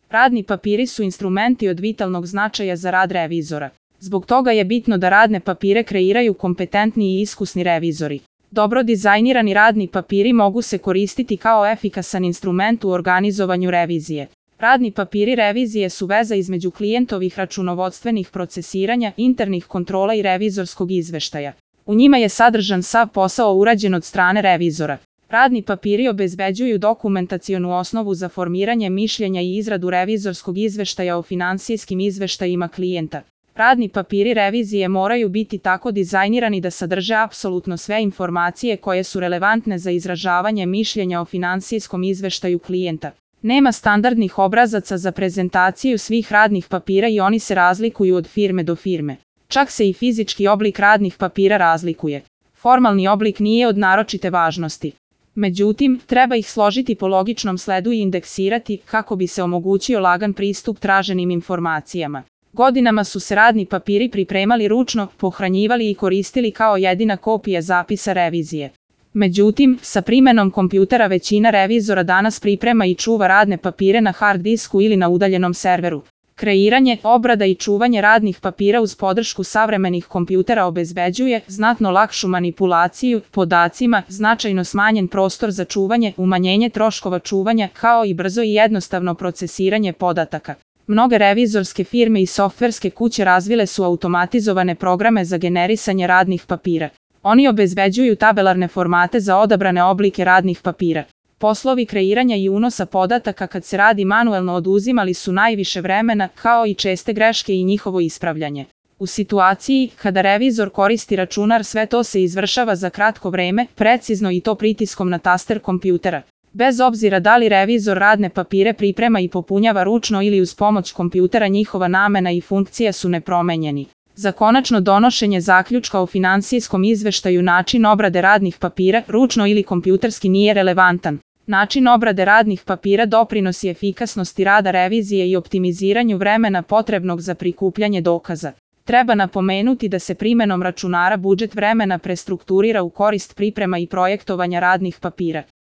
Radni papiri su instrumenti od vitalnog značaja za rad revizora. Zbog toga je bitno da radne papire kreiraju kompetentni i iskusni revizori. Dobro dizajnirani radni papiri mogu se koristiti kao efikasan instrument u organizovanju revizije. Radni papiri revizije su veza između klijentovih računovodstvenih procesiranja, internih kontrola i revizorskog izveštaja. U njima je sadržan sav posao urađen od strane revizora. Radni papiri obezbeđuju dokumentacionu osnovu za formiranje mišljenja i izradu revizorskog izveštaja o finansijskim izveštajima klijenta. Radni papiri revizije moraju biti tako dizajnirani da sadrže apsolutno sve informacije koje su relevantne za izražavanje mišljenja o finansijskom izveštaju klijenta. Nema standardnih obrazaca za prezentaciju svih radnih papira i oni se razlikuju od firme do firme. Čak se i fizički oblik radnih papira razlikuje. Formalni oblik nije od naročite važnosti. Međutim, treba ih složiti po logičnom sledu i indeksirati kako bi se omogućio lagan pristup traženim informacijama. Godinama su se radni papiri pripremali ručno, pohranjivali i koristili kao jedina kopija zapisa revizije. Međutim, sa primenom kompjutera većina revizora danas priprema i čuva radne papire na hard disku ili na udaljenom serveru. Kreiranje, obrada i čuvanje radnih papira uz podršku savremenih kompjutera obezbeđuje znatno lakšu manipulaciju podacima, značajno smanjen prostor za čuvanje, umanjenje troškova čuvanja, kao i brzo i jednostavno procesiranje podataka. Mnoge revizorske firme i softverske kuće razvile su automatizovane programe za generisanje radnih papira. Oni obezbeđuju tabelarne formate za odabrane oblike radnih papira. Poslovi kreiranja i unosa podataka kad se radi manuelno oduzimali su najviše vremena, kao i česte greške i njihovo ispravljanje. U situaciji kada revizor koristi računar, sve to se izvršava za kratko vreme, precizno i to pritiskom na taster kompjutera. Bez obzira da li revizor radne papire priprema i popunjava ručno ili uz pomoć kompjutera, njihova namena i funkcija su nepromenjeni. Za konačno donošenje zaključka o finansijskom izveštaju način obrade radnih papira, ručno ili kompjuterski, nije relevantan. Način obrade radnih papira doprinosi efikasnosti rada revizije i optimiziranju vremena potrebnog za prikupljanje dokaza. Treba napomenuti da se primenom računara budžet vremena prestrukturira u korist priprema i projektovanja radnih papira.